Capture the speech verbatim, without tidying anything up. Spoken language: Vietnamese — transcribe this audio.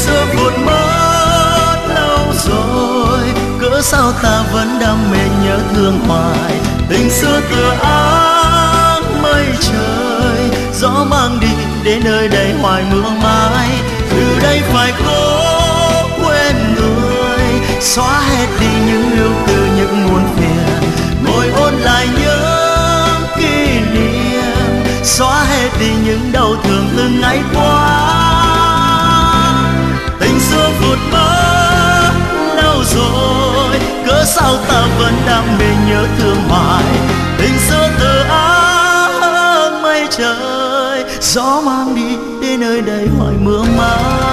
xưa vụt mất lâu rồi, cớ sao ta vẫn đam mê nhớ thương hoài. Tình xưa tựa áng mây trời, gió mang đi đến nơi đây hoài mưa mãi. Từ đây phải cố quên người, xóa hết đi những ưu tư những muôn phiền, ngồi ôn lại những kỷ niệm, xóa hết đi những đau thương từng ngày qua. Tình xưa vụt mất lâu rồi, cớ sao ta vẫn đam mê nhớ thương hoài. Tình xưa từ áng mây trời, gió mang đi đến nơi đây hoài mưa mãi.